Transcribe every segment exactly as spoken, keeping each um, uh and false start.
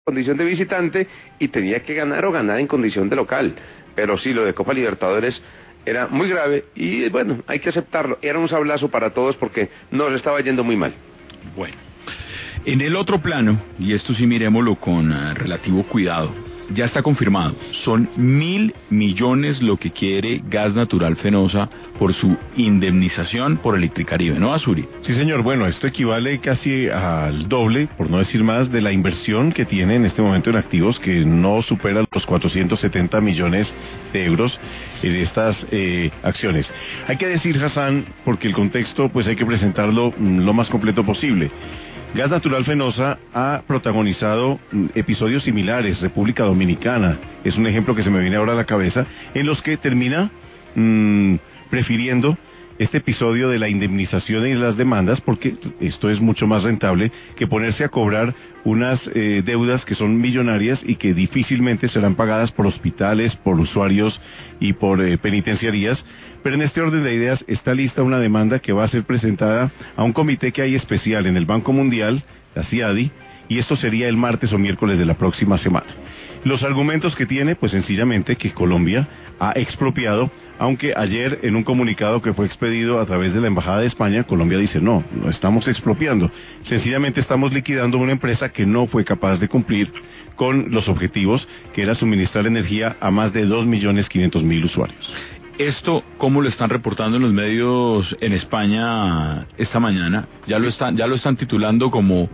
condición de visitante y tenía que ganar o ganar en condición de local. Pero sí, lo de Copa Libertadores era muy grave y bueno, hay que aceptarlo. Era un sablazo para todos porque nos estaba yendo muy mal. Bueno, en el otro plano, y esto sí miremoslo con uh, relativo cuidado, ya está confirmado, son mil millones lo que quiere Gas Natural Fenosa por su indemnización por Electricaribe, ¿no, Azuri? Sí, señor, bueno, esto equivale casi al doble, por no decir más, de la inversión que tiene en este momento en activos, que no supera los cuatrocientos setenta millones de euros en estas eh, acciones. Hay que decir, Hassan, porque el contexto pues hay que presentarlo mm, lo más completo posible. Gas Natural Fenosa ha protagonizado episodios similares, República Dominicana, es un ejemplo que se me viene ahora a la cabeza, en los que termina mmm, prefiriendo este episodio de la indemnización y las demandas, porque esto es mucho más rentable que ponerse a cobrar unas eh, deudas que son millonarias y que difícilmente serán pagadas por hospitales, por usuarios y por eh, penitenciarías. Pero en este orden de ideas está lista una demanda que va a ser presentada a un comité que hay especial en el Banco Mundial, la CIADI, y esto sería el martes o miércoles de la próxima semana. Los argumentos que tiene, pues sencillamente que Colombia ha expropiado, aunque ayer en un comunicado que fue expedido a través de la Embajada de España, Colombia dice no, no estamos expropiando, sencillamente estamos liquidando una empresa que no fue capaz de cumplir con los objetivos, que era suministrar energía a más de dos millones quinientos mil usuarios. Esto, ¿cómo lo están reportando en los medios en España esta mañana? Ya lo están, ya lo están titulando como,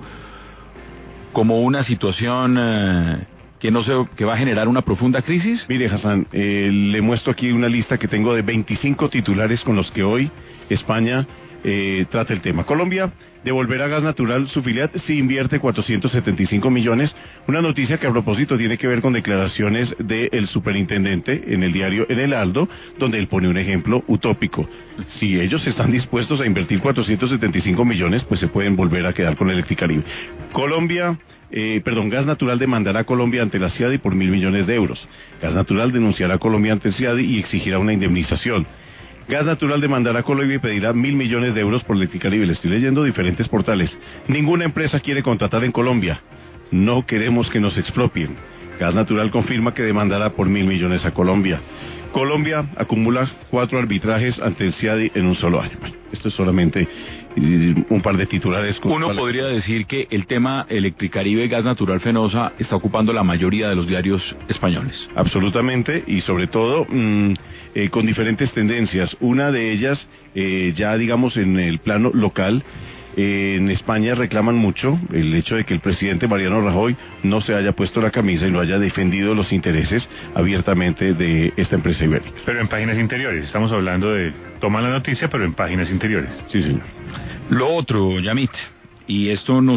como una situación eh, que no sé, que va a generar una profunda crisis. Mire, Hassan, eh, le muestro aquí una lista que tengo de veinticinco titulares con los que hoy España eh, trata el tema. Colombia devolverá Gas Natural su filial si invierte cuatrocientos setenta y cinco millones. Una noticia que a propósito tiene que ver con declaraciones del superintendente en el diario El Heraldo, donde él pone un ejemplo utópico. Si ellos están dispuestos a invertir cuatrocientos setenta y cinco millones, pues se pueden volver a quedar con Electricaribe. Colombia, eh, perdón, Gas Natural demandará a Colombia ante la CIADI por mil millones de euros. Gas Natural denunciará a Colombia ante CIADI y exigirá una indemnización. Gas Natural demandará a Colombia y pedirá mil millones de euros por Electricaribe. Le estoy leyendo diferentes portales. Ninguna empresa quiere contratar en Colombia. No queremos que nos expropien. Gas Natural confirma que demandará por mil millones a Colombia. Colombia acumula cuatro arbitrajes ante el CIADI en un solo año. Bueno, esto es solamente eh, un par de titulares. Uno para... podría decir que el tema Electricaribe Gas Natural Fenosa está ocupando la mayoría de los diarios españoles. Absolutamente, y sobre todo mmm, eh, con diferentes tendencias. Una de ellas, eh, ya digamos en el plano local, eh, en España reclaman mucho el hecho de que el presidente Mariano Rajoy no se haya puesto la camisa y no haya defendido los intereses abiertamente de esta empresa ibérica. Pero en páginas interiores, estamos hablando de, toman la noticia, pero en páginas interiores. Sí, señor. Lo otro, Yamit, y esto no